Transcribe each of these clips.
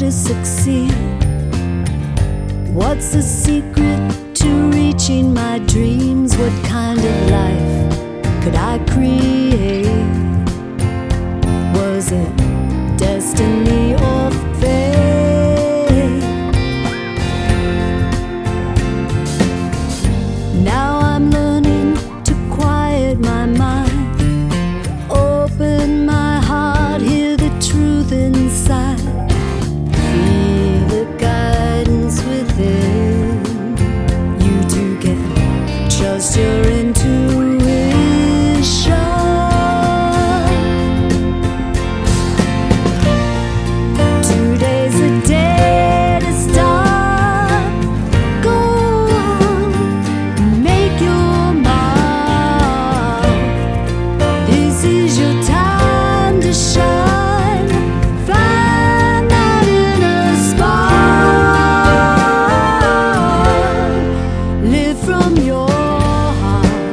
to succeed? What's the secret to reaching my dreams? What kind of life could I create? Was it destiny or fate? Now I'm learning to quiet my mind, open my heart, hear the truth inside, feel the guidance within. You do get just your intuition. Today's the day to start. Go on, make your mark. This is your time to shine. Find that inner spark. Live from your heart.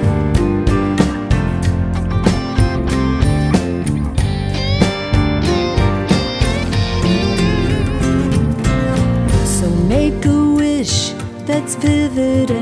So make a wish that's vivid